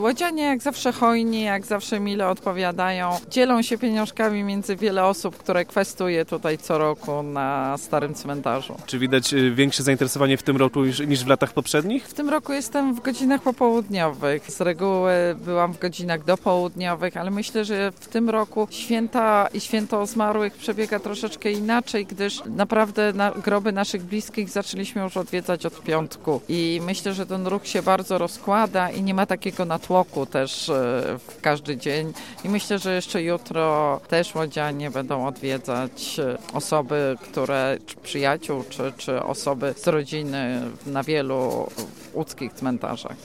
Łodzianie jak zawsze hojni, jak zawsze mile odpowiadają. Dzielą się pieniążkami między wiele osób, które kwestuje tutaj co roku na Starym Cmentarzu. Czy widać większe zainteresowanie w tym roku niż w latach poprzednich? W tym roku jestem w godzinach popołudniowych. Z reguły byłam w godzinach dopołudniowych, ale myślę, że w tym roku święta i święto zmarłych przebiega troszeczkę inaczej, gdyż naprawdę groby naszych bliskich zaczęliśmy już odwiedzać od piątku. I myślę, że ten ruch się bardzo rozkłada i nie ma takiego natłoku też w każdy dzień. I myślę, że jeszcze jutro też łodzianie będą odwiedzać osoby, czy przyjaciół, czy osoby z rodziny na wielu łódzkich cmentarzach.